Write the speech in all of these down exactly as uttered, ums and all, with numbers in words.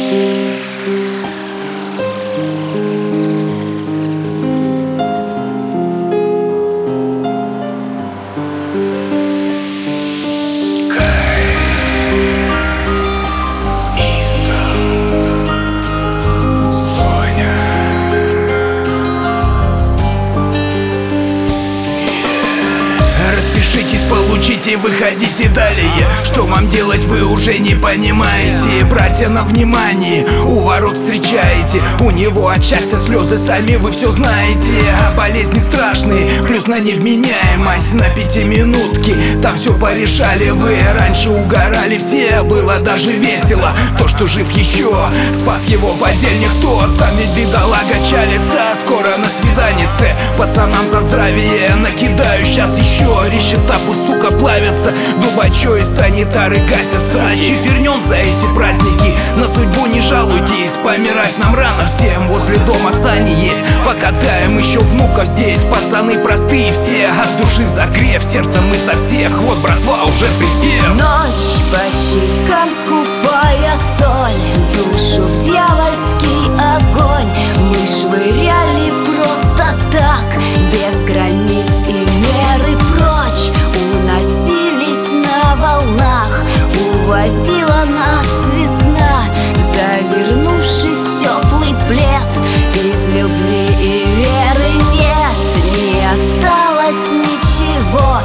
Получите, выходите далее. Что вам делать, вы уже не понимаете. Братья на внимании, у ворот встречаете. У него от счастья слезы, сами вы все знаете. А болезни страшные, плюс на невменяемость. На пятиминутки, там все порешали вы. Раньше угорали все, было даже весело. То, что жив еще, спас его подельник тот. Сам ведь бедолага чалится, скоро на свиданице. Пацанам за здравие накидаю, сейчас еще решетапу, сука, плавятся. Дубачо и санитары гасятся. А чифернем за эти праздники, на судьбу не жалуйтесь. Помирать нам рано всем, возле дома сани есть. Покатаем еще внуков здесь. Пацаны простые все, от души загрев. Сердце мы со всех, вот братва уже припев. Ночь по щекам скупая соль, душу в дьявольский огонь. Мы швыряли просто так, без границ и меры прочь. Уносились на волнах, уводила нас весна, завернувшись в теплый плед. Из любви и веры нет, не осталось ничего.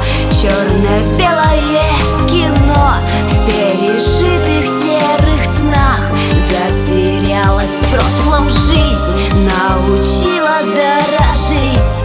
Черно-белое кино в пережитых серых снах. Затерялась в прошлом жизнь, научила дорожить,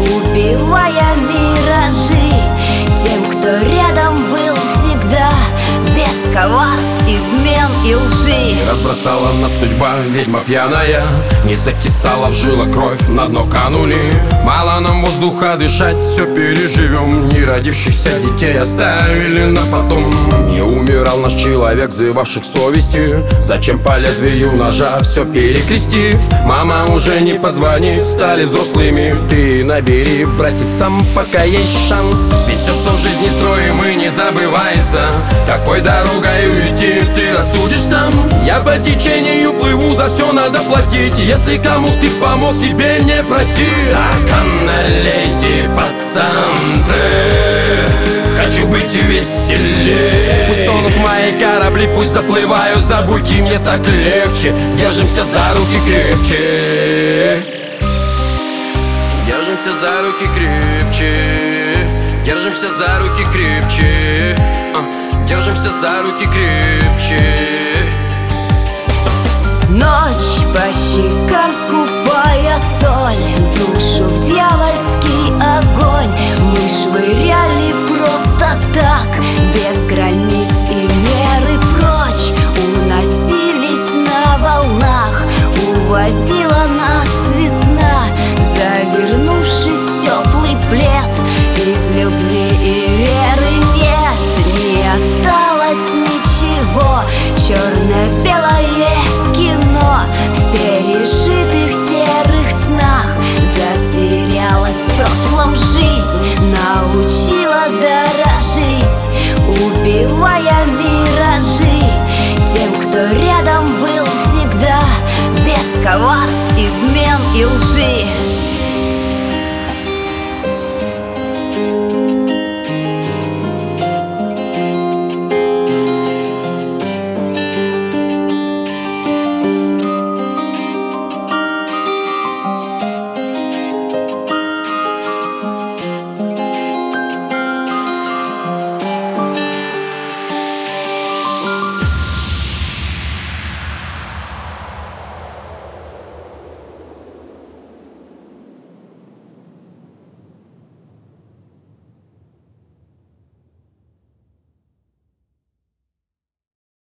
убивая миражи. Тем, кто рядом был всегда, без коварств, измен и лжи. Разбросала нас судьба, ведьма пьяная, не закисала в жилах кровь, на дно канули. Мало нам воздуха дышать, все переживем. Не родившихся детей оставили на потом. Не умирал наш человек, взывавших совестью. Зачем по лезвию ножа все перекрестив? Мама уже не позвонит, стали взрослыми. Ты набери братицам, пока есть шанс. Ведь все, что в жизни строим, и не забывается. Какой дорогой уйти, ты рассудишь сам. Я по течению плыву, за все надо платить. Если кому ты помог, себе не проси. Стакан налейте, пацантры, хочу быть веселее. Пусть тонут мои корабли, пусть заплываю за буйки, мне так легче. Держимся за руки крепче. Держимся за руки крепче. Держимся за руки крепче. а, Держимся за руки крепче. Ночь по щекам скупая соль, душу в дьявольский огонь. Мы швыряли просто так, без границ и меры прочь. Уносились на волнах, уводила нас весна, завернувшись в теплый плед. Из любви и веры нет, не осталось ничего. Черно-белое кино в пережитых серых снах. Затерялась в прошлом жизнь, научила дорожить, убивая миражи. Тем, кто рядом был всегда, без коварств, измен и лжи.